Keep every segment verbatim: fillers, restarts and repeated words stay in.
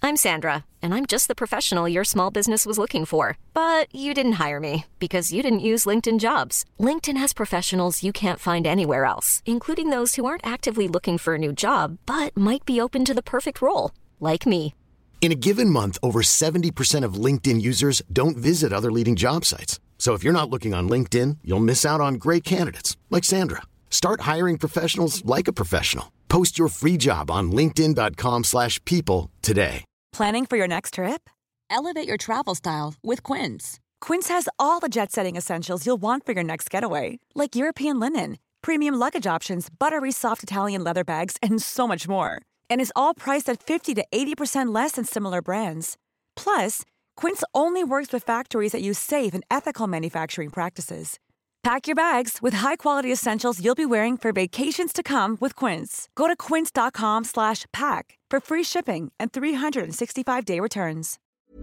I'm Sandra, and I'm just the professional your small business was looking for. But you didn't hire me because you didn't use LinkedIn Jobs. LinkedIn has professionals you can't find anywhere else, including those who aren't actively looking for a new job, but might be open to the perfect role, like me. In a given month, over seventy percent of LinkedIn users don't visit other leading job sites. So if you're not looking on LinkedIn, you'll miss out on great candidates like Sandra. Start hiring professionals like a professional. Post your free job on linkedin dot com slash people today. Planning for your next trip? Elevate your travel style with Quince. Quince has all the jet-setting essentials you'll want for your next getaway, like European linen, premium luggage options, buttery soft Italian leather bags, and so much more. And is all priced at fifty to eighty percent less than similar brands. Plus, Quince only works with factories that use safe and ethical manufacturing practices. Pack your bags with high-quality essentials you'll be wearing for vacations to come with Quince. Go to quince.com slash pack for free shipping and three sixty-five day returns.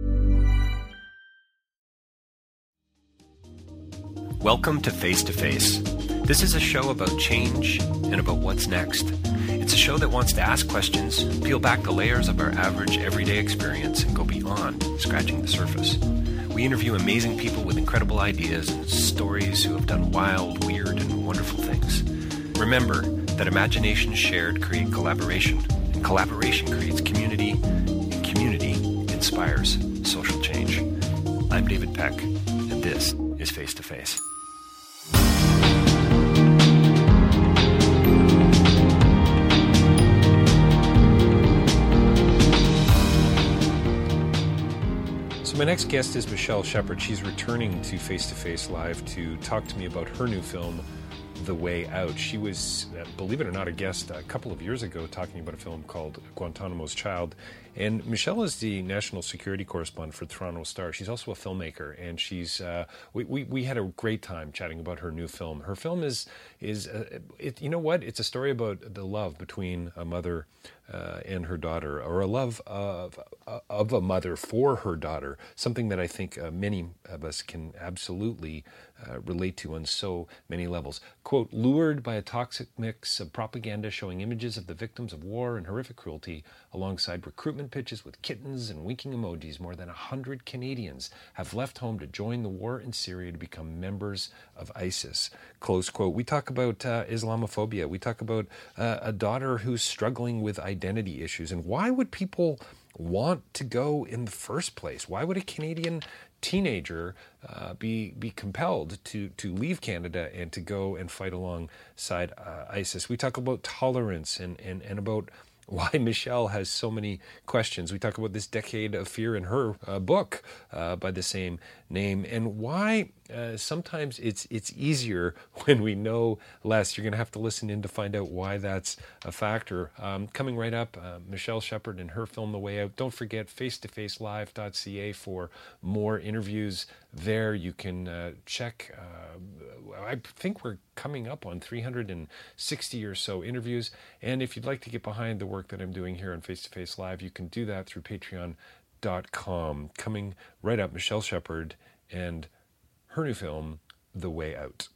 Welcome to Face to Face. This is a show about change and about what's next. It's a show that wants to ask questions, peel back the layers of our average everyday experience, and go beyond scratching the surface. We interview amazing people with incredible ideas and stories who have done wild, weird, and wonderful things. Remember that imagination shared creates collaboration, and collaboration creates community, and community inspires social change. I'm David Peck, and this is Face to Face. My next guest is Michelle Shepard. She's returning to Face to Face Live to talk to me about her new film, The Way Out. She was, uh, believe it or not, a guest a couple of years ago talking about a film called Guantanamo's Child. And Michelle is the national security correspondent for Toronto Star. She's also a filmmaker, and she's uh, we, we we had a great time chatting about her new film. Her film is is uh, it, you know what? It's a story about the love between a mother uh, and her daughter, or a love of of a mother for her daughter. Something that I think uh, many of us can absolutely uh, relate to on so many levels. Quote, lured by a toxic mix of propaganda showing images of the victims of war and horrific cruelty, alongside recruitment pitches with kittens and winking emojis, more than one hundred Canadians have left home to join the war in Syria to become members of ISIS. Close quote. We talk about uh, Islamophobia. We talk about uh, a daughter who's struggling with identity issues. And why would people want to go in the first place? Why would a Canadian teenager uh, be be compelled to to leave Canada and to go and fight alongside uh, ISIS? We talk about tolerance and, and, and about why Michelle has so many questions. We talk about this decade of fear in her uh, book uh, by the same name, and why uh, sometimes it's it's easier when we know less. You're going to have to listen in to find out why that's a factor. Um, coming right up, uh, Michelle Shepard and her film The Way Out. Don't forget face to face live dot c a for more interviews there. You can uh, check, uh, I think we're coming up on three hundred sixty or so interviews. And if you'd like to get behind the work that I'm doing here on Face to Face Live, you can do that through patreon dot com. Coming right up, Michelle Shepard and her new film, The Way Out.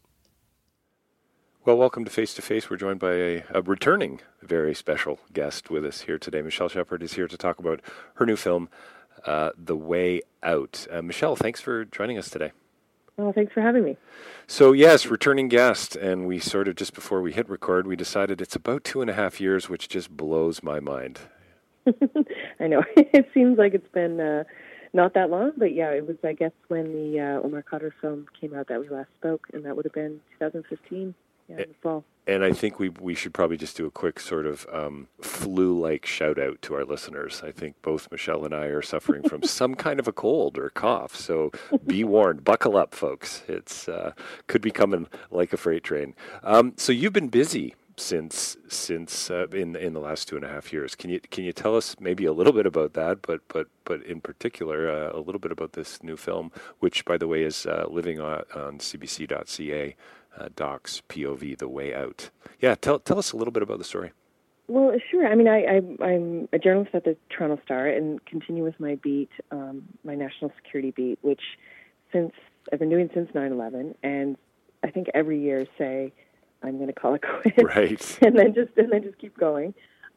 Well, welcome to Face to Face. We're joined by a, a returning, very special guest with us here today. Michelle Shepard is here to talk about her new film, uh, The Way Out. Uh, Michelle, thanks for joining us today. Well, thanks for having me. So, yes, returning guest, and we sort of, just before we hit record, we decided it's about two and a half years, which just blows my mind. I know. It seems like it's been uh, not that long, but yeah, it was, I guess, when the uh, Omar Khadr film came out that we last spoke, and that would have been twenty fifteen, yeah, in the fall. And I think we we should probably just do a quick sort of um, flu-like shout-out to our listeners. I think both Michelle and I are suffering from some kind of a cold or cough, so be warned. Buckle up, folks. It's uh, could be coming like a freight train. Um, so you've been busy since since uh, in in the last two and a half years. Can you can you tell us maybe a little bit about that, but but but in particular uh, a little bit about this new film, which by the way is uh, living on, on c b c dot c a. Uh, docs P O V, The Way Out. Yeah, tell tell us a little bit about the story. Well, sure. I mean, I, I, I'm a journalist at the Toronto Star and continue with my beat, um, my national security beat, which since I've been doing since nine eleven, and I think every year say I'm going to call it quits, right, and then just and then just keep going.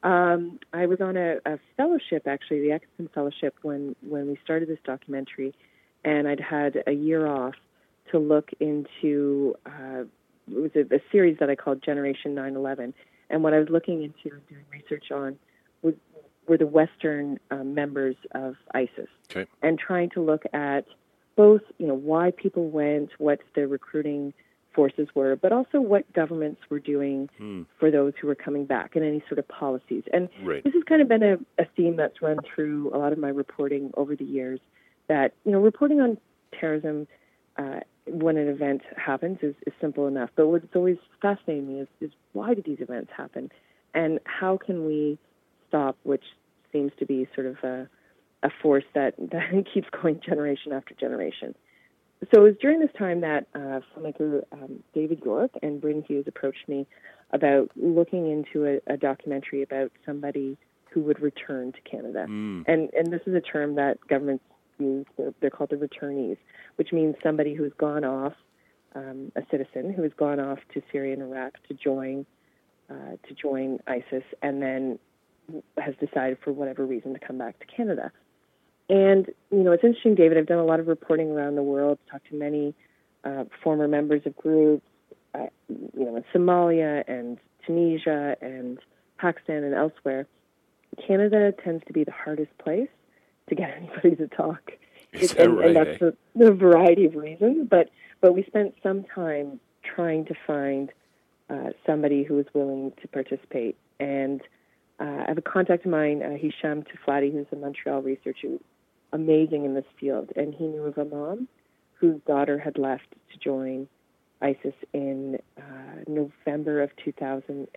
Um, I was on a, a fellowship, actually, the Exton Fellowship, when, when we started this documentary, and I'd had a year off to look into, uh, it was a, a series that I called Generation nine eleven, and what I was looking into and doing research on was, were the Western um, members of ISIS, okay. and trying to look at both, you know, why people went, what the recruiting forces were, but also what governments were doing hmm. for those who were coming back and any sort of policies. And right. this has kind of been a, a theme that's run through a lot of my reporting over the years, that, you know, reporting on terrorism uh, when an event happens is, is simple enough. But what's always fascinating me is, is why did these events happen? And how can we stop, which seems to be sort of a, a force that, that keeps going generation after generation. So it was during this time that uh, filmmaker um, David York and Bryn Hughes approached me about looking into a, a documentary about somebody who would return to Canada. Mm. And and this is a term that governments use. They're, they're called the returnees, which means somebody who's gone off, um, a citizen who has gone off to Syria and Iraq to join uh, to join ISIS, and then has decided for whatever reason to come back to Canada. And, you know, it's interesting, David, I've done a lot of reporting around the world, talked to many uh, former members of groups, uh, you know, in Somalia and Tunisia and Pakistan and elsewhere. Canada tends to be the hardest place to get anybody to talk. Is it, that and, right, and that's eh? for the variety of reasons, but, but we spent some time trying to find uh, somebody who was willing to participate. And uh, I have a contact of mine, uh, Hisham Tuflati, who's a Montreal researcher, amazing in this field, and he knew of a mom whose daughter had left to join ISIS in uh, November of two thousand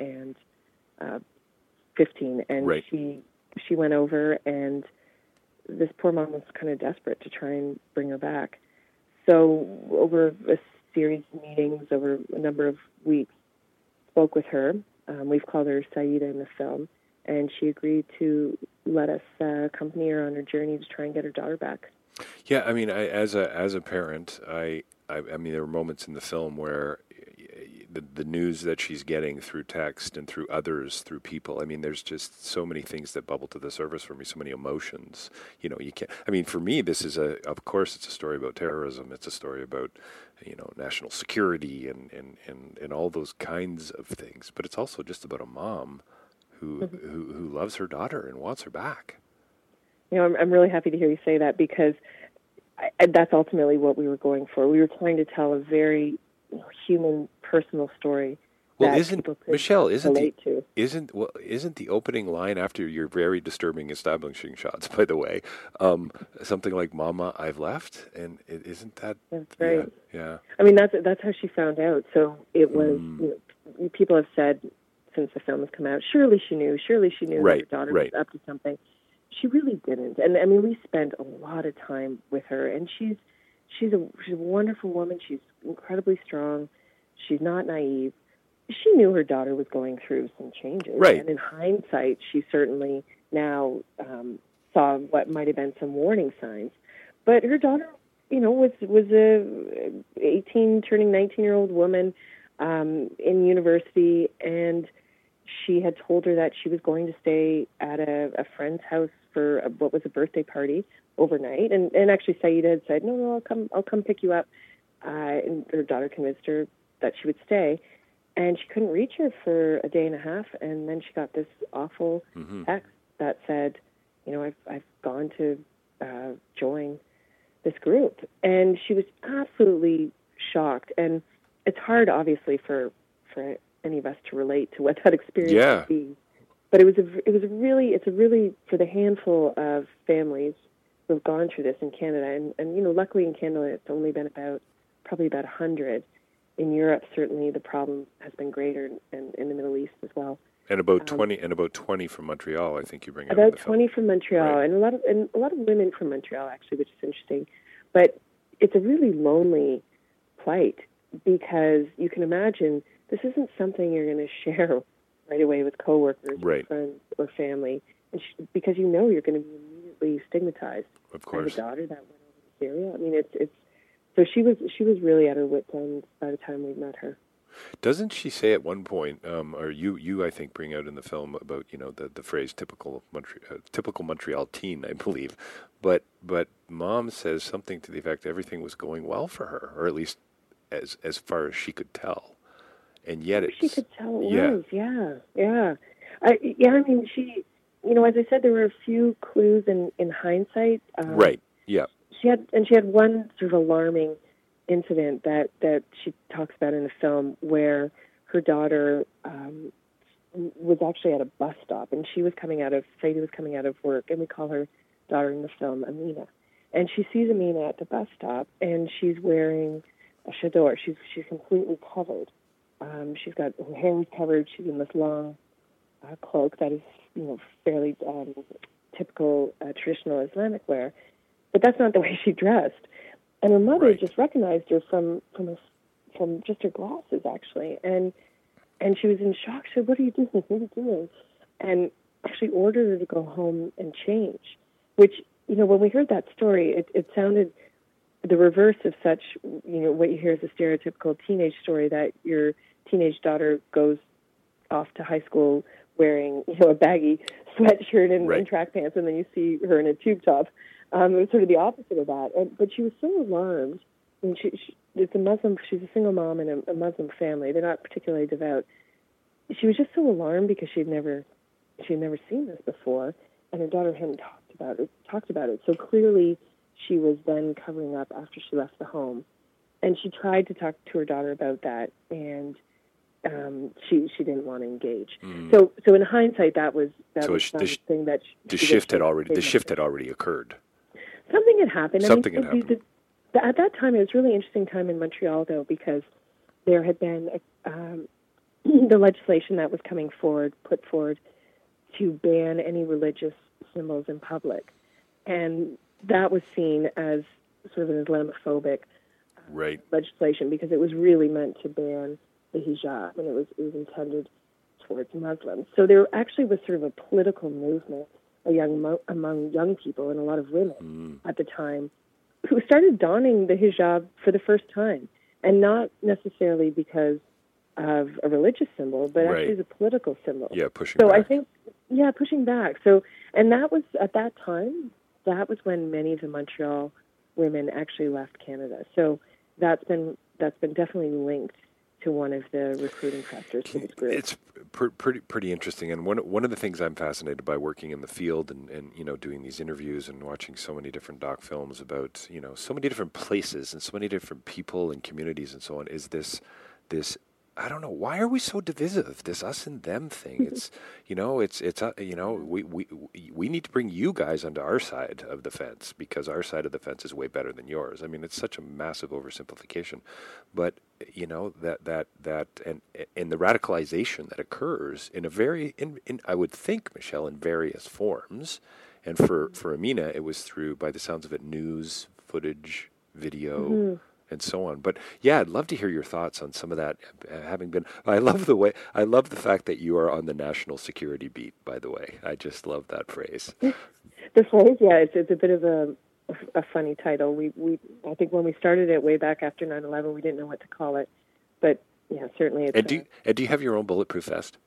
fifteen, and right. she she went over, and this poor mom was kind of desperate to try and bring her back. So over a series of meetings over a number of weeks, spoke with her. Um, we've called her Saida in the film, and she agreed to let us uh, accompany her on her journey to try and get her daughter back. Yeah, I mean, I, as a as a parent, I, I I mean, there were moments in the film where the the news that she's getting through text and through others, through people. I mean, there's just so many things that bubble to the surface for me, so many emotions. You know, you can't. I mean, for me, this is a. Of course, it's a story about terrorism. It's a story about, you know, national security and and and, and all those kinds of things. But it's also just about a mom who mm-hmm. who who loves her daughter and wants her back. You know, I'm, I'm really happy to hear you say that, because I, that's ultimately what we were going for. We were trying to tell a very, you know, human, personal story. Well, that isn't people could Michelle? Isn't the to. isn't well isn't the opening line after your very disturbing establishing shots, by the way, um, something like "Mama, I've left," and it, isn't that? That's right. Yeah, yeah. I mean, that's that's how she found out. So it was. Mm. You know, people have said since the film has come out, surely she knew. Surely she knew right, that her daughter right. was up to something. She really didn't. And I mean, we spent a lot of time with her, and she's she's a she's a wonderful woman. She's incredibly strong. She's not naive. She knew her daughter was going through some changes. Right. And in hindsight, she certainly now um, saw what might have been some warning signs. But her daughter, you know, was was a eighteen, turning nineteen-year-old woman um, in university, and she had told her that she was going to stay at a, a friend's house for a, what was a birthday party overnight. And, and actually, Saida had said, no, no, I'll come, I'll come pick you up. Uh, and her daughter convinced her that she would stay. And she couldn't reach her for a day and a half. And then she got this awful mm-hmm. text that said, you know, I've, I've gone to uh, join this group. And she was absolutely shocked. And it's hard, obviously, for for any of us to relate to what that experience yeah. would be. But it was a, it was a really, it's a really, for the handful of families who have gone through this in Canada, and, and you know, luckily in Canada it's only been about, probably about one hundred. In Europe, certainly the problem has been greater, and in the Middle East as well. And about um, twenty, and about twenty from Montreal, I think you bring out about in the twenty film. from Montreal, right. and a lot of and a lot of women from Montreal actually, which is interesting. But it's a really lonely plight, because you can imagine this isn't something you're going to share right away with coworkers, right. or friends, or family, and sh- because you know you're going to be immediately stigmatized. Of course. By the daughter that went over to Syria. I mean, it's it's. So she was she was really at her wit's end by the time we met her. Doesn't she say at one point, um, or you, you I think bring out in the film about you know the, the phrase typical Montreal, uh, typical Montreal teen, I believe, but but Mom says something to the effect everything was going well for her, or at least as as far as she could tell, and yet it's, she could tell it yeah. was, yeah, yeah, I, yeah. I mean, she, you know, as I said, there were a few clues in in hindsight, um, right? Yeah, she had, and she had one sort of alarming incident that, that she talks about in the film where her daughter um, was actually at a bus stop, and she was coming out of, Sadie was coming out of work, and we call her daughter in the film Amina. And she sees Amina at the bus stop, and she's wearing a chador. She's she's completely covered. Um, she's got her hair is covered. She's in this long uh, cloak that is, you know, fairly um, typical uh, traditional Islamic wear. But that's not the way she dressed. And her mother right. just recognized her from from her, from just her glasses, actually, and and she was in shock. She said, "What are you doing? What are you doing?" And actually ordered her to go home and change. Which, you know, when we heard that story, it, it sounded the reverse of such. You know, what you hear is a stereotypical teenage story that your teenage daughter goes off to high school wearing, you know, a baggy sweatshirt and, right. and track pants, and then you see her in a tube top. Um, it was sort of the opposite of that. And, but she was so alarmed. I mean, she, she, it's a Muslim, she's a single mom in a, a Muslim family. They're not particularly devout. She was just so alarmed because she'd never, she'd never seen this before, and her daughter hadn't talked about it. Talked about it. So clearly, she was then covering up after she left the home, and she tried to talk to her daughter about that, and um, she she didn't want to engage. Mm. So so in hindsight, that was that so was the, something that she, the she shift had already the shift had already occurred. Something had happened. Something I mean, had happened. The, the, at that time, it was a really interesting time in Montreal, though, because there had been a, um, the legislation that was coming forward, put forward, to ban any religious symbols in public. And that was seen as sort of an Islamophobic uh, right. legislation because it was really meant to ban the hijab, and it was, it was intended towards Muslims. So there actually was sort of a political movement a young, among young people and a lot of women mm. at the time who started donning the hijab for the first time, and not necessarily because of a religious symbol, but right. actually as a political symbol. Yeah, pushing so back. I think, yeah, pushing back. So, and that was, at that time, that was when many of the Montreal women actually left Canada. So that's been that's been definitely linked to one of the recruiting factors for this group. It's pr- pretty pretty interesting, and one one of the things I'm fascinated by working in the field and, and you know doing these interviews and watching so many different doc films about you know so many different places and so many different people and communities and so on is this this. I don't know, why are we so divisive? This us and them thing. It's, you know, it's, it's, uh, you know, we, we, we need to bring you guys onto our side of the fence because our side of the fence is way better than yours. I mean, it's such a massive oversimplification, but you know, that, that, that, and, and the radicalization that occurs in a very, in, in, I would think, Michelle, in various forms. And for, for Amina, it was through, by the sounds of it, news, footage, video, mm-hmm. and so on. But yeah, I'd love to hear your thoughts on some of that. Uh, having been, I love the way, I love the fact that you are on the national security beat. By the way, I just love that phrase. The phrase, yeah, it's it's a bit of a a funny title. We we I think when we started it way back after nine eleven, we didn't know what to call it, but yeah, certainly. It's and do you, and do you have your own bulletproof vest?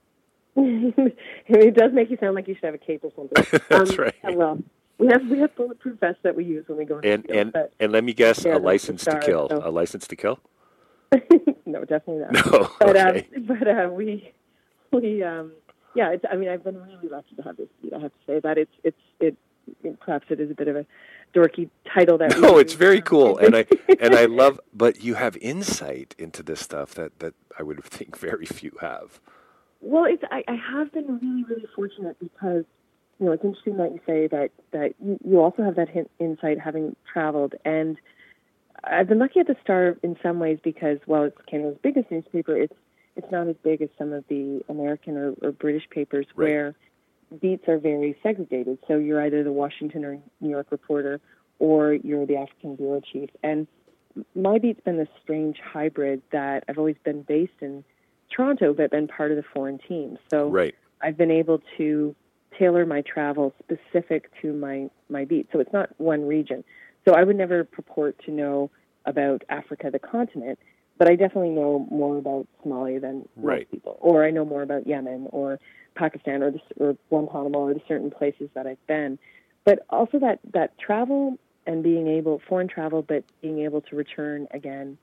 It does make you sound like you should have a cape or something. That's um, right. Well. We have we have bulletproof vests that we use when we go into and the field, and but, and let me guess, yeah, a license star, to kill, so. a license to kill. No, definitely not. No, but okay. um, but uh, we we um, yeah. It's, I mean, I've been really lucky to have this seat. I have to say that it's it's it, it perhaps it is a bit of a dorky title that. No, we it's very cool, and I and I love. But you have insight into this stuff that, that I would think very few have. Well, it's I, I have been really really fortunate because. You know, it's interesting that you say that, that you, you also have that hint, insight having traveled. And I've been lucky at the Star in some ways because, while it's Canada's biggest newspaper, it's it's not as big as some of the American or, or British papers right. where beats are very segregated. So you're either the Washington or New York reporter or you're the African bureau chief. And my beat's been this strange hybrid that I've always been based in Toronto but been part of the foreign team. So right. I've been able to tailor my travel specific to my, my beat. So it's not one region. So I would never purport to know about Africa, the continent, but I definitely know more about Somalia than Right. most people, or I know more about Yemen or Pakistan or, the, or Guantanamo or the certain places that I've been. But also that, that travel and being able, foreign travel, but being able to return again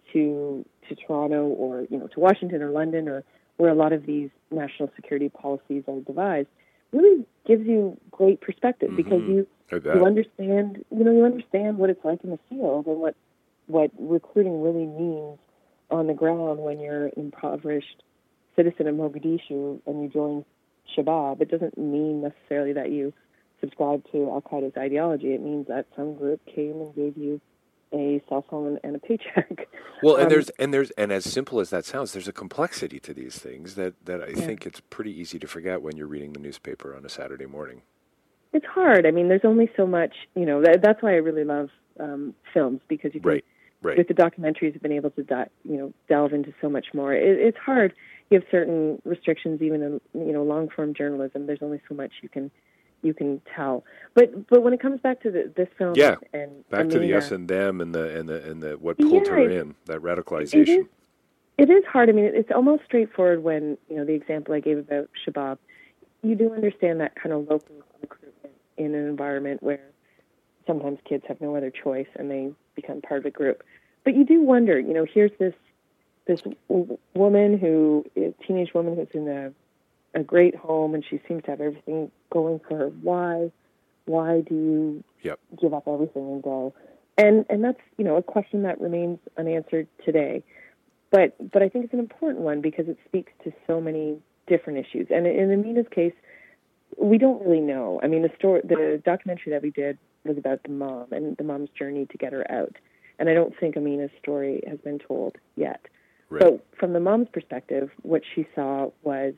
to to Toronto or, you know, to Washington or London or where a lot of these national security policies are devised, really gives you great perspective, mm-hmm. because you you understand, you know, you understand what it's like in the field and what what recruiting really means on the ground when you're an impoverished citizen of Mogadishu and you join Shabab. It doesn't mean necessarily that you subscribe to Al-Qaeda's ideology. It means that some group came and gave you a cell phone and a paycheck. Well, and um, there's and there's and as simple as that sounds, there's a complexity to these things that, that I yeah. think it's pretty easy to forget when you're reading the newspaper on a Saturday morning. It's hard. I mean, there's only so much, you know, that, that's why I really love um, films, because you can, right, right. with the documentaries, have been able to, di- you know, delve into so much more. It, it's hard. You have certain restrictions, even in, you know, long-form journalism. There's only so much you can you can tell. But but when it comes back to the, this film, yeah, and back Amina, to the us and them and the and the and the what pulled yeah, her it, in, that radicalization. It is, it is hard. I mean, it's almost straightforward when, you know, the example I gave about Shabab. You do understand that kind of local recruitment in an environment where sometimes kids have no other choice and they become part of a group. But you do wonder, you know, here's this this w- woman who, a teenage woman who's in a a great home and she seems to have everything going for her. Why, why do you yep. give up everything and go? And and that's, you know, a question that remains unanswered today. But but I think it's an important one because it speaks to so many different issues. And in Amina's case, we don't really know. I mean, the story, the documentary that we did was about the mom and the mom's journey to get her out. And I don't think Amina's story has been told yet. Right. So from the mom's perspective, what she saw was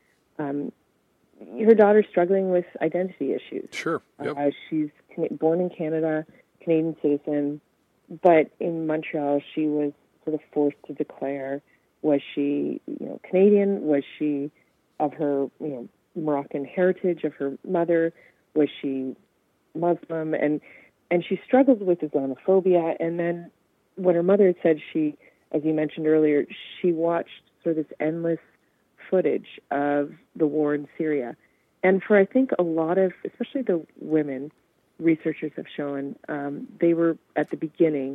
um, her daughter struggling with identity issues. Sure. Yep. Uh, she's born in Canada, Canadian citizen, but in Montreal she was sort of forced to declare, was she, you know, Canadian? Was she of her, you know, Moroccan heritage of her mother? Was she Muslim? And and she struggled with Islamophobia. And then when her mother had said she, as you mentioned earlier, she watched sort of this endless footage of the war in Syria. And for, I think, a lot of, especially the women, researchers have shown, um, they were at the beginning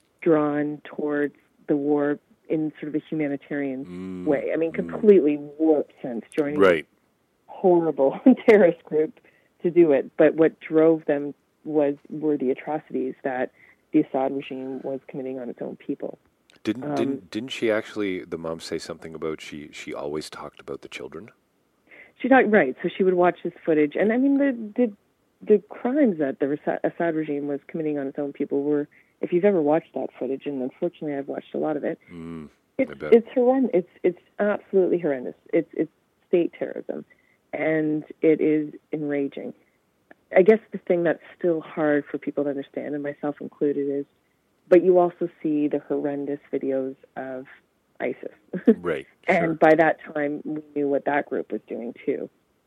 drawn towards the war in sort of a humanitarian mm, way. I mean, mm. completely warped sense, joining right. a horrible terrorist group to do it. But what drove them was were the atrocities that the Assad regime was committing on its own people. Didn't Um, didn't didn't she actually, the mom, say something about she she always talked about the children? She talked, right, so she would watch this footage. And I mean, the the, the crimes that the Assad regime was committing on its own people were, if you've ever watched that footage, and unfortunately I've watched a lot of it, Mm, it's, it's horrendous. It's, it's absolutely horrendous. It's, it's state terrorism, and it is enraging. I guess the thing that's still hard for people to understand, and myself included, is, but you also see the horrendous videos of ISIS. Right. And Sure. by that time, we knew what that group was doing too.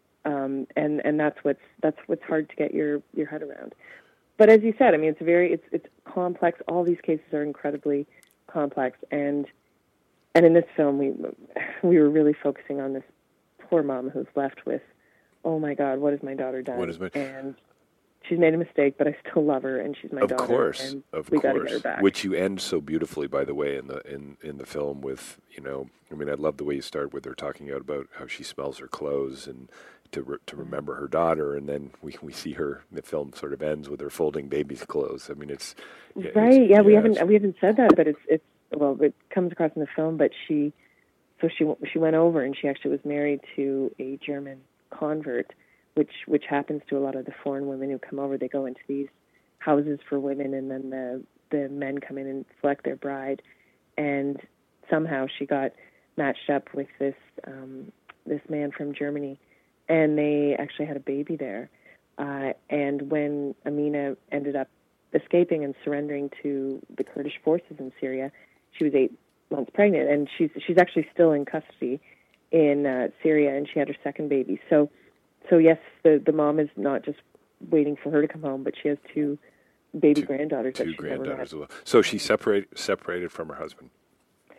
Um, and and that's what's that's what's hard to get your, your head around. But as you said, I mean, it's very it's it's complex. All these cases are incredibly complex, and and in this film, we we were really focusing on this poor mom who's left with, oh my God, what has my daughter done? What is my... And she's made a mistake, but I still love her, and she's my of daughter. Course, and of we course, got to get her back. Which you end so beautifully, by the way, in the in, in the film with, you know, I mean, I love the way you start with her talking out about how she smells her clothes and to re- to remember her daughter, and then we, we see her. The film sort of ends with her folding baby's clothes. I mean, it's right. It's, yeah, yeah, we haven't it's, we haven't said that, but it's it's well, it comes across in the film. But she, so she she went over, and she actually was married to a German convert, which which happens to a lot of the foreign women who come over. They go into these houses for women, and then the the men come in and select their bride. And somehow she got matched up with this um, this man from Germany, and they actually had a baby there. Uh, and when Amina ended up escaping and surrendering to the Kurdish forces in Syria, she was eight months pregnant, and she's she's actually still in custody in uh, Syria, and she had her second baby. So. So yes, the, the mom is not just waiting for her to come home, but she has two baby two, granddaughters. Two that she's granddaughters as never well. So she separated separated from her husband.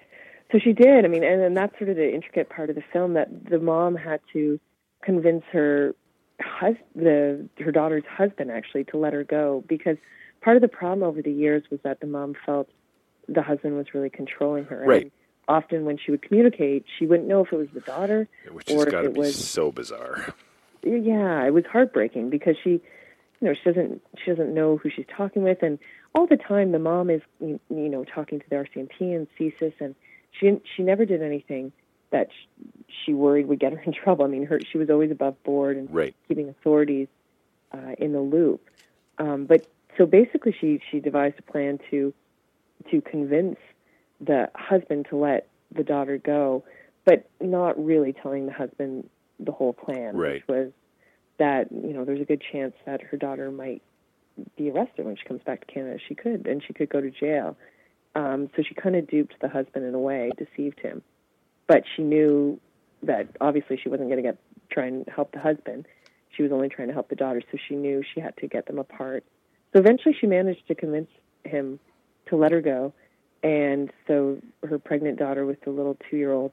So she did. I mean, and, and that's sort of the intricate part of the film, that the mom had to convince her hus- the her daughter's husband, actually, to let her go, because part of the problem over the years was that the mom felt the husband was really controlling her. Right. And often when she would communicate, she wouldn't know if it was the daughter Which or has if got to it be was... so bizarre. Yeah, it was heartbreaking because she, you know, she doesn't she doesn't know who she's talking with, and all the time the mom is, you know, talking to the R C M P and C S I S, and she she never did anything that she worried would get her in trouble. I mean, her she was always above board and right. keeping authorities uh, in the loop. Um, but so basically, she she devised a plan to to convince the husband to let the daughter go, but not really telling the husband the whole plan, right. which was that, you know, there's a good chance that her daughter might be arrested when she comes back to Canada. She could, and she could go to jail. Um, so she kind of duped the husband in a way, deceived him. But she knew that obviously she wasn't going to get try and help the husband. She was only trying to help the daughter, so she knew she had to get them apart. So eventually she managed to convince him to let her go, and so her pregnant daughter with the little two-year-old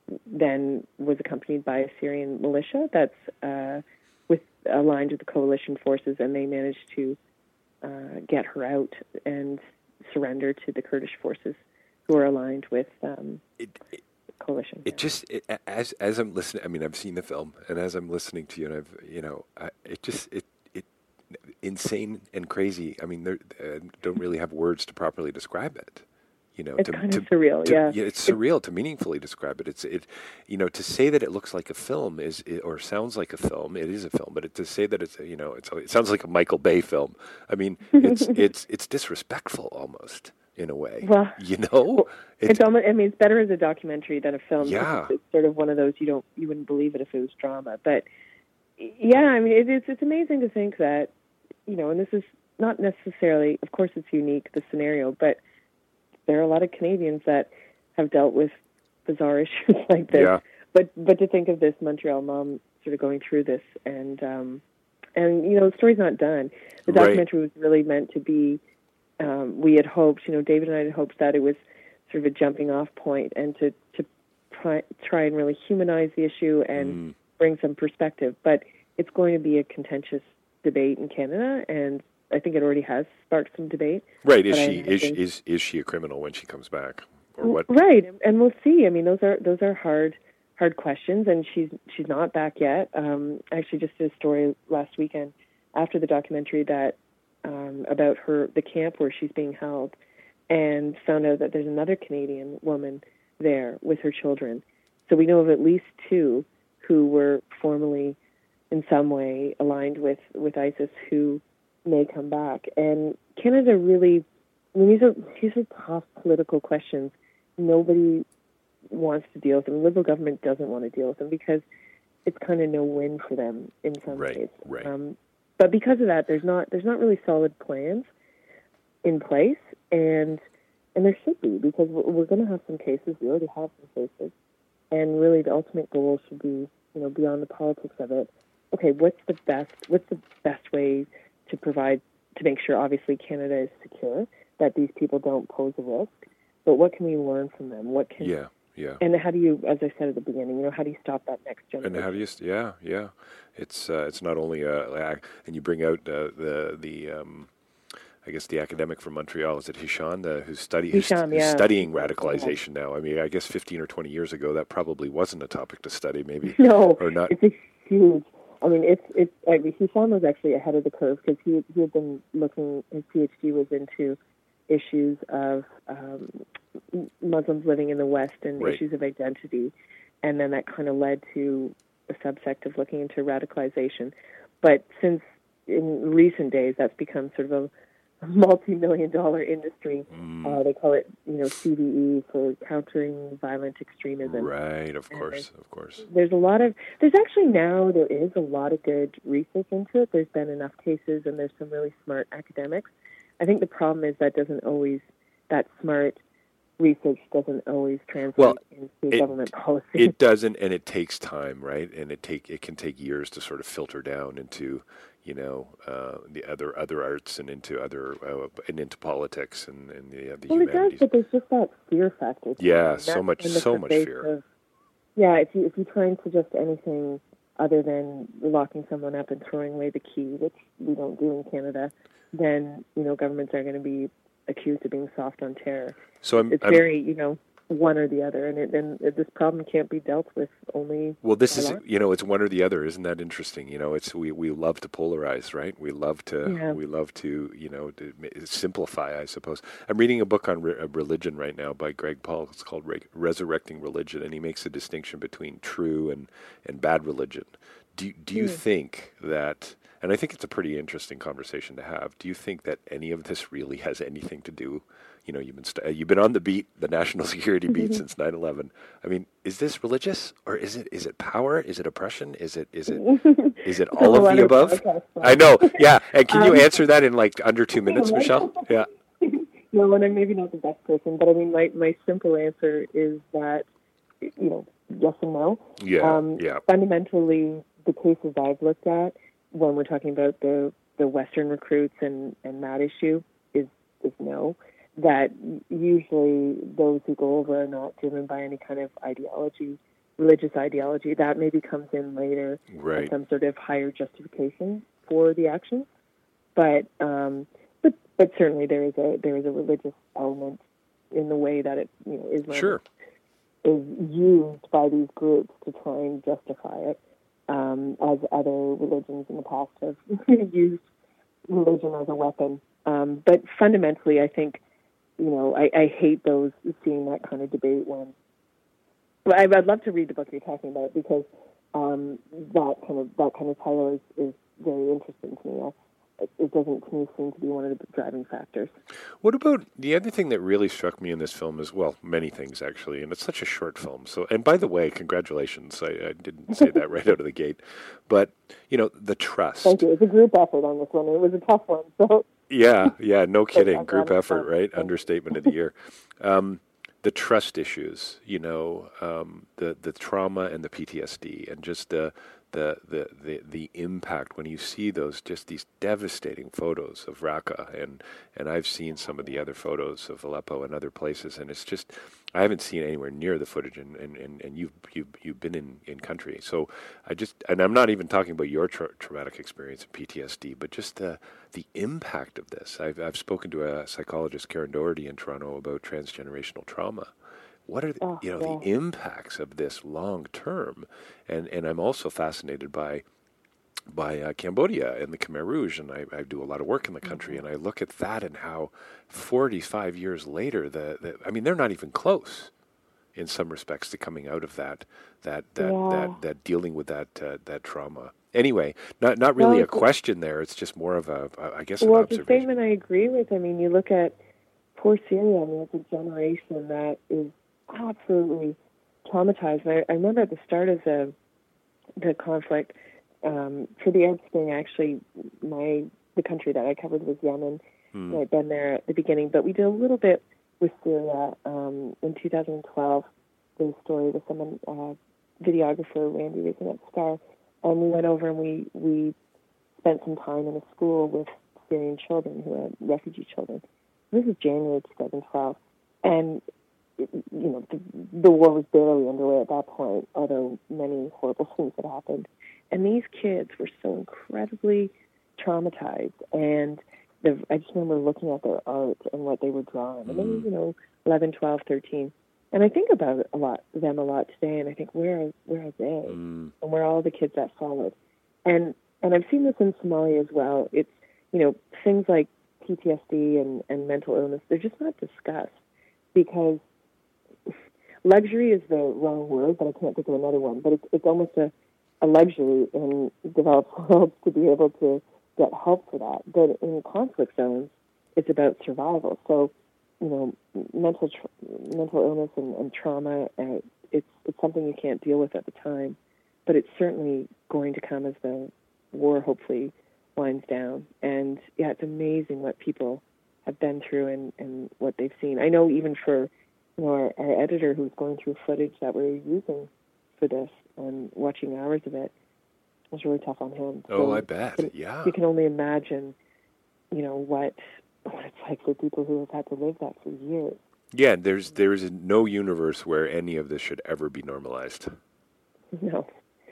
then was accompanied by a Syrian militia that's uh, with aligned with the coalition forces, and they managed to uh, get her out and surrender to the Kurdish forces who are aligned with um, it, it, coalition. It just it, as as I'm listening. I mean, I've seen the film, and as I'm listening to you, and I've you know, I, it just it it insane and crazy. I mean, I don't really have words to properly describe it. You know, it's to, kind to, of surreal, to, yeah. yeah. It's surreal to meaningfully describe it. It's it, you know, to say that it looks like a film is, it, or sounds like a film. It is a film, but it, to say that it's, a, you know, it's it sounds like a Michael Bay film. I mean, it's it's it's disrespectful almost in a way. Well, you know, it's, it's almost. I mean, it's better as a documentary than a film. Yeah, it's sort of one of those you don't you wouldn't believe it if it was drama. But yeah, I mean, it, it's it's amazing to think that, you know, and this is not necessarily, of course, it's unique, the scenario, but there are a lot of Canadians that have dealt with bizarre issues like this. Yeah. But but to think of this Montreal mom sort of going through this, and um, and you know, the story's not done. The documentary right. was really meant to be. Um, we had hoped, you know, David and I had hoped that it was sort of a jumping off point, and to to try, try and really humanize the issue and mm. bring some perspective. But it's going to be a contentious debate in Canada, and I think it already has sparked some debate. Right? Is she is, is is she a criminal when she comes back, or what? Right, and we'll see. I mean, those are those are hard hard questions, and she's she's not back yet. Um, I actually just did a story last weekend after the documentary that um, about her the camp where she's being held, and found out that there's another Canadian woman there with her children. So we know of at least two who were formerly in some way aligned with, with ISIS who may come back. And Canada really, I mean, these are these are tough political questions. Nobody wants to deal with them. The Liberal government doesn't want to deal with them because it's kind of no win for them in some right, ways. Right. Um, but because of that, there's not there's not really solid plans in place, and and there should be, because we're, we're going to have some cases. We already have some cases, and really the ultimate goal should be, you know, beyond the politics of it. Okay, what's the best? What's the best way to provide, to make sure, obviously, Canada is secure, that these people don't pose a risk, but what can we learn from them? What can, yeah, yeah. And how do you, as I said at the beginning, you know, how do you stop that next generation? And how do you, yeah, yeah. It's uh, it's not only, uh, and you bring out uh, the, the um, I guess the academic from Montreal, is it Hisham, the, who's, study, Hisham, who's yeah. studying radicalization yeah. now. I mean, I guess fifteen or twenty years ago, that probably wasn't a topic to study, maybe. No, or not. It's a huge, I mean, it's, it's, I mean, Hisham was actually ahead of the curve because he, he had been looking, his PhD was into issues of um, Muslims living in the West and right. issues of identity. And then that kind of led to a subsect of looking into radicalization. But since in recent days, that's become sort of a multi-million dollar industry. Mm. Uh, they call it, you know, C V E, for countering violent extremism. Right, of and course, of course. There's a lot of, there's actually now, there is a lot of good research into it. There's been enough cases, and there's some really smart academics. I think the problem is that doesn't always, that smart research doesn't always translate well, into it, government policy. It doesn't, and it takes time, right? And it take it can take years to sort of filter down into, you know, uh, the other other arts and into other uh, and into politics and, and the, uh, the well, humanities. It does, but there's just that fear factor. Yeah, and so much, so much fear. Of, yeah, if you if you try and suggest anything other than locking someone up and throwing away the key, which we don't do in Canada, then you know governments are going to be accused of being soft on terror. So I'm, it's I'm, very you know. one or the other, and it, and this problem can't be dealt with only. Well, this is law. you know, it's one or the other. Isn't that interesting? You know, it's we, we love to polarize, right? We love to yeah. we love to you know to simplify, I suppose. I'm reading a book on re- religion right now by Greg Paul. It's called Re- Resurrecting Religion, and he makes a distinction between true and, and bad religion. Do do you mm. think that? And I think it's a pretty interesting conversation to have. Do you think that any of this really has anything to do? You know, you've been st- you've been on the beat, the national security beat, since nine eleven. I mean, is this religious, or is it is it power? Is it oppression? Is it is it is it all of the above? I know, yeah. And can you um, answer that in like under two minutes, Michelle? Yeah. No, and I'm maybe not the best person, but I mean, my my simple answer is that you know, yes and no. Yeah. Um, yeah. Fundamentally, the cases I've looked at when we're talking about the the Western recruits and and that issue is is no. That usually those who go over are not driven by any kind of ideology, religious ideology. That maybe comes in later, right. as some sort of higher justification for the action. But um, but but certainly there is a there is a religious element in the way that it you know Islam sure. is used by these groups to try and justify it, um, as other religions in the past have used religion as a weapon. Um, but fundamentally, I think. You know, I, I hate those seeing that kind of debate when. But I, I'd love to read the book you're talking about because um, that kind of that kind of title is, is very interesting to me. It, it doesn't to me seem to be one of the driving factors. What about the other thing that really struck me in this film is well, many things actually, and it's such a short film. So, and by the way, congratulations! I, I didn't say that right out of the gate, but you know, the trust. Thank you. It's a group effort on this one. It was a tough one, so. Yeah, yeah, no kidding. Group effort, right? Understatement of the year. Um, the trust issues, you know, um, the the trauma and the P T S D, and just the the the the, the impact when you see those just these devastating photos of Raqqa, and and I've seen some of the other photos of Aleppo and other places, and it's just I haven't seen anywhere near the footage, and, and, and, and you've you've you've been in, in country, so I just and I'm not even talking about your tra- traumatic experience and P T S D, but just the the impact of this. I've I've spoken to a psychologist, Karen Doherty, in Toronto about transgenerational trauma. What are the, oh, you know yeah. the impacts of this long term, and and I'm also fascinated by. by uh, Cambodia and the Khmer Rouge, and I, I do a lot of work in the country, mm-hmm. and I look at that and how forty-five years later, the, the I mean, they're not even close in some respects to coming out of that, that that yeah. that, that dealing with that uh, that trauma. Anyway, not not really no, a question there. It's just more of a, I guess, an well, observation. Well, the statement I agree with. I mean, you look at poor Syria. I mean, it's a generation that is absolutely traumatized. And I, I remember at the start of the the conflict. Um, for the Arab Spring, actually, my the country that I covered was Yemen. Hmm. I'd been there at the beginning, but we did a little bit with Syria um, in two thousand twelve. There's a story with someone, uh, videographer Randy Reason at Star, and we went over and we we spent some time in a school with Syrian children who are refugee children. This is January twenty twelve, and you know the, the war was barely underway at that point, although many horrible things had happened. And these kids were so incredibly traumatized. And the, I just remember looking at their art and what they were drawing. And they were, you know, eleven, twelve, thirteen. And I think about it a lot, them a lot today, and I think, where are, where are they? Mm. And where are all the kids that followed? And and I've seen this in Somalia as well. It's, you know, things like P T S D and, and mental illness, they're just not discussed because luxury is the wrong word, but I can't think of another one. But it's, it's almost a a luxury in developed worlds to be able to get help for that. But in conflict zones, it's about survival. So, you know, mental tra- mental illness and, and trauma, uh, it's it's something you can't deal with at the time. But it's certainly going to come as the war hopefully winds down. And, yeah, it's amazing what people have been through and, and what they've seen. I know even for, you know, our, our editor who's going through footage that we're using for this, and watching hours of it, was really tough on him. Oh, So I bet. you can, Yeah. You can only imagine, you know, what what it's like for people who have had to live that for years. Yeah, there's there is no universe where any of this should ever be normalized. No,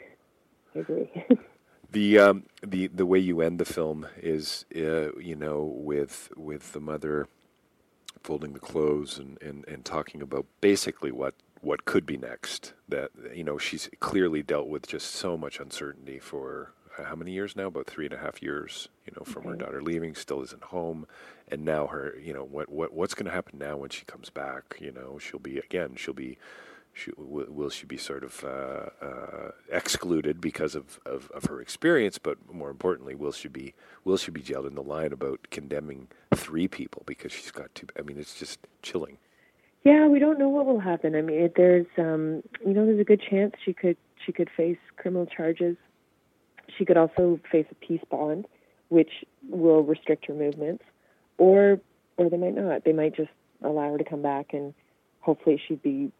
I agree. The um, the the way you end the film is, uh, you know, with with the mother folding the clothes and, and, and talking about basically what, what could be next. That, you know, she's clearly dealt with just so much uncertainty for uh, how many years now? About three and a half years, you know, from okay. her daughter leaving, still isn't home. And now her, you know, what, what what's going to happen now when she comes back? You know, she'll be, again, she'll be, she, will, will she be sort of uh, uh, excluded because of, of, of her experience? But more importantly, will she be will she be jailed in the line about condemning three people because she's got two? I mean, it's just chilling. Yeah, we don't know what will happen. I mean, it, there's um, you know, there's a good chance she could she could face criminal charges. She could also face a peace bond, which will restrict her movements, or or they might not. They might just allow her to come back, and hopefully she'd be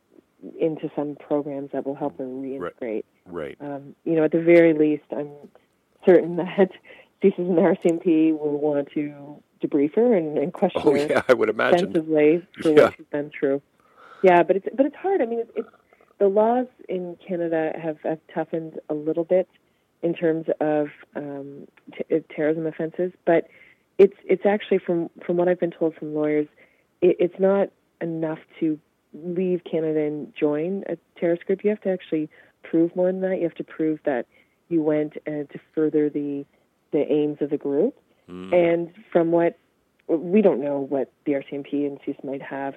into some programs that will help her reintegrate. Right. Um, you know, at the very least, I'm certain that C S I S and the R C M P will want to debrief her and, and question oh, her yeah, I would imagine. extensively for yeah. what she's been through. Yeah, but it's but it's hard. I mean, it's, it's the laws in Canada have, have toughened a little bit in terms of um, t- terrorism offenses, but it's it's actually from from what I've been told from lawyers, it, it's not enough to leave Canada and join a terrorist group. You have to actually prove more than that. You have to prove that you went uh, to further the the aims of the group. Mm. And from what we don't know what the R C M P and C S I S might have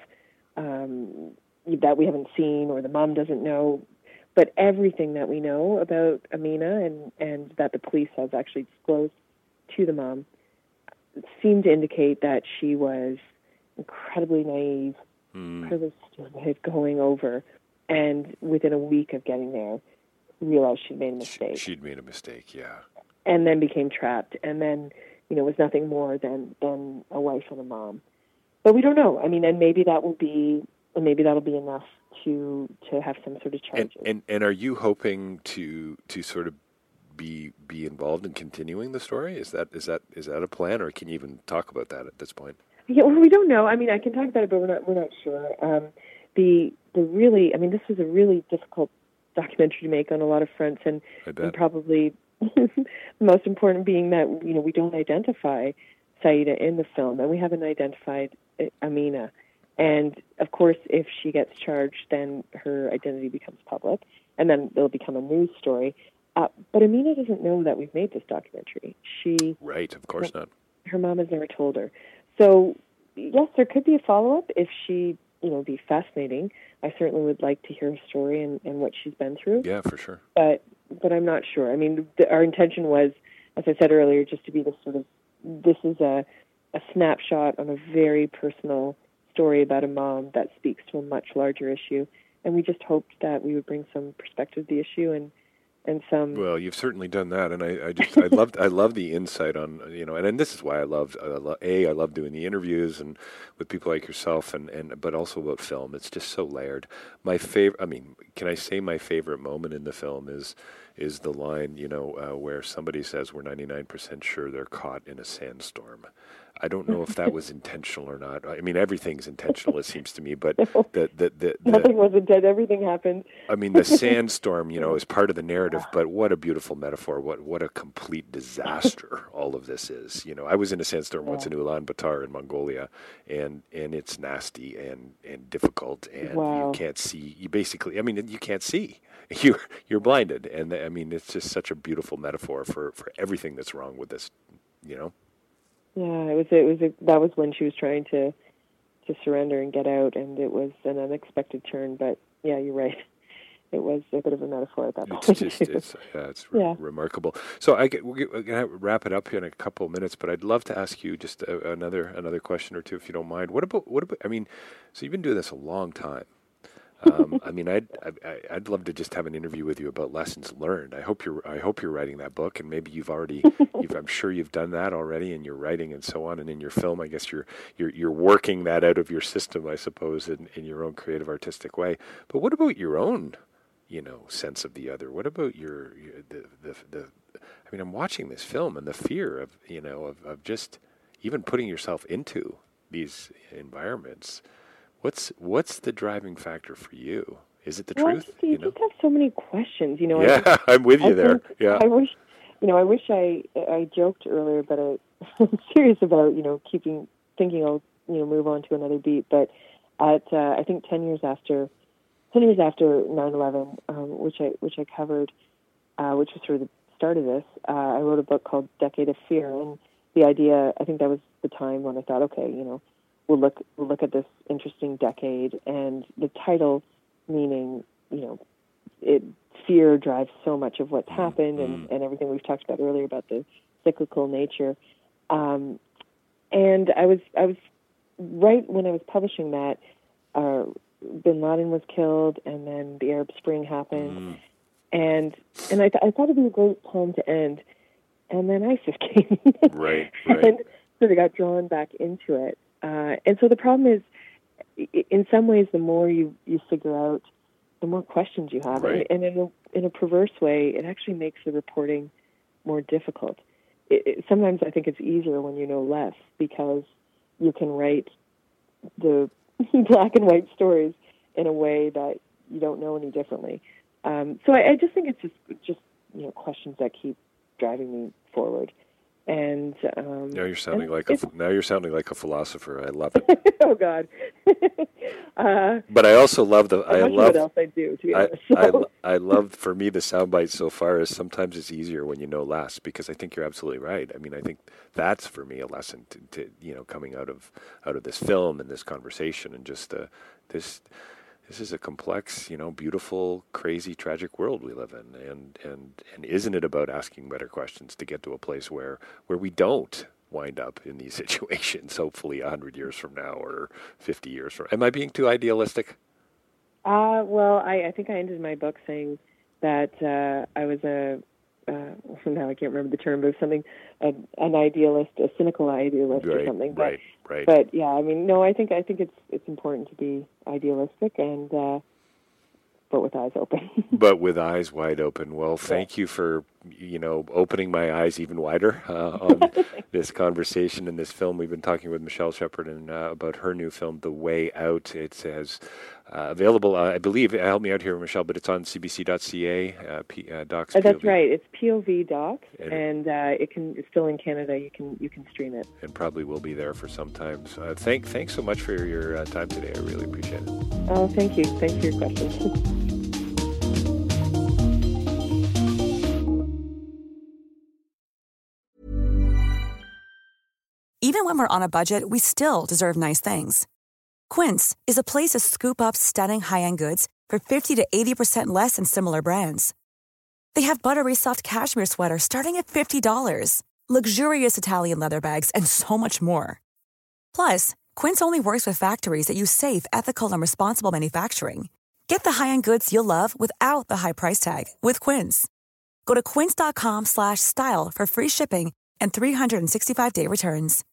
um, that we haven't seen, or the mom doesn't know. But everything that we know about Amina and, and that the police have actually disclosed to the mom seemed to indicate that she was incredibly naive, mm. incredibly stupid going over, and within a week of getting there, realized she'd made a mistake. She'd made a mistake, yeah. And then became trapped, and then, you know, was nothing more than, than a wife and a mom. But we don't know. I mean, and maybe that will be, and maybe that'll be enough to to have some sort of charges. And, and and are you hoping to to sort of be be involved in continuing the story? Is that is that is that a plan, or can you even talk about that at this point? Yeah, well, we don't know. I mean, I can talk about it, but we're not we're not sure. Um, the the really, I mean, this was a really difficult documentary to make on a lot of fronts, and, and probably the most important being that, you know, we don't identify Saida in the film, and we haven't identified Amina. And, of course, if she gets charged, then her identity becomes public, and then it'll become a news story. Uh, but Amina doesn't know that we've made this documentary. She Right, of course her, not. Her mom has never told her. So, yes, there could be a follow-up if she, you know, be fascinating. I certainly would like to hear her story and, and what she's been through. Yeah, for sure. But but I'm not sure. I mean, the, our intention was, as I said earlier, just to be this sort of, this is a, a snapshot on a very personal story about a mom that speaks to a much larger issue, and we just hoped that we would bring some perspective to the issue and and some. Well, you've certainly done that, and I, I just I loved I love the insight on, you know, and, and this is why I loved I lo- a I love doing the interviews and with people like yourself, and, and but also about film. It's just so layered. My favorite, I mean, can I say my favorite moment in the film is is the line, you know, uh, where somebody says we're ninety-nine percent sure they're caught in a sandstorm. I don't know if that was intentional or not. I mean, everything's intentional, it seems to me, but the, the, the, the nothing was intended. Everything happened. I mean, the sandstorm, you know, is part of the narrative, but what a beautiful metaphor. What what a complete disaster all of this is. You know, I was in a sandstorm once in Ulaanbaatar in Mongolia, and, and it's nasty and, and difficult, and wow. you can't see. You basically, I mean, you can't see. You're, you're blinded, and I mean, it's just such a beautiful metaphor for, for everything that's wrong with this, you know? Yeah, it was. It was. A, that was when she was trying to, to surrender and get out, and it was an unexpected turn. But yeah, you're right. It was a bit of a metaphor at that it's point. Just, it's yeah, it's re- yeah. remarkable. So I get, we're gonna wrap it up here in a couple of minutes, but I'd love to ask you just a, another another question or two, if you don't mind. What about what about? I mean, so you've been doing this a long time. um, I mean, I'd I, I'd love to just have an interview with you about lessons learned. I hope you're I hope you're writing that book, and maybe you've already you've, I'm sure you've done that already, and you're writing and so on. And in your film, I guess you're you're you're working that out of your system, I suppose, in, in your own creative artistic way. But what about your own you know, sense of the other? What about your, your the, the the I mean, I'm watching this film and the fear of, you know, of, of just even putting yourself into these environments. What's what's the driving factor for you? Is it the well, truth? You, you know? just have so many questions, you know. Yeah, I just, I'm with you I there. think, Yeah. I wish, you know, I wish I I joked earlier, but I, I'm serious about, you know, keeping thinking I'll, you know, move on to another beat. But at uh, I think ten years after, ten years after nine eleven, um, which I which I covered, uh, which was sort of the start of this, uh, I wrote a book called Decade of Fear, and the idea, I think that was the time when I thought, okay, you know, we'll look we'll look at this interesting decade, and the title meaning, you know, it fear drives so much of what's happened, and, and everything we've talked about earlier about the cyclical nature. Um, and I was I was right when I was publishing that, uh, Bin Laden was killed, and then the Arab Spring happened. Mm. And and I, th- I thought it would be a great time to end, and then ISIS came, right, right. and sort of got drawn back into it. Uh, and so the problem is, in some ways, the more you, you figure out, the more questions you have, right. and, and in a in a perverse way, it actually makes the reporting more difficult. It, it, sometimes I think it's easier when you know less, because you can write the black and white stories in a way that you don't know any differently. Um, so I, I just think it's just, just you know, questions that keep driving me forward. And um, now you're sounding like a now you're sounding like a philosopher. I love it. Oh God! uh, but I also love the. I love what else I do. To be honest, I, so. I I love for me the soundbite so far is sometimes it's easier when you know less, because I think you're absolutely right. I mean, I think that's for me a lesson to, to you know coming out of out of this film and this conversation, and just uh, this. This is a complex, you know, beautiful, crazy, tragic world we live in, and and and isn't it about asking better questions to get to a place where where we don't wind up in these situations? Hopefully, a hundred years from now or fifty years from. Am I being too idealistic? Uh, well, I, I think I ended my book saying that uh, I was a uh, now I can't remember the term, but something a, an idealist, a cynical idealist, right, or something. But, right, right. But yeah, I mean, no, I think I think it's it's important to be idealistic and uh, but with eyes open. But with eyes wide open. Well, thank yeah. you for you know opening my eyes even wider uh, on this conversation and this film. We've been talking with Michelle Shepard and uh, about her new film, The Way Out. It says. Uh, available, uh, I believe, help me out here, Michelle, but it's on C B C dot C A, uh, P, uh, Docs. Uh, that's P O V. right. It's P O V Docs, and, and uh, it can it's still in Canada. You can you can stream it, and probably will be there for some time. So, uh, thank thanks so much for your uh, time today. I really appreciate it. Oh, thank you. Thanks for your questions. Even when we're on a budget, we still deserve nice things. Quince is a place to scoop up stunning high-end goods for fifty to eighty percent less than similar brands. They have buttery soft cashmere sweaters starting at fifty dollars, luxurious Italian leather bags, and so much more. Plus, Quince only works with factories that use safe, ethical, and responsible manufacturing. Get the high-end goods you'll love without the high price tag with Quince. Go to quince dot com slash style for free shipping and three sixty-five day returns.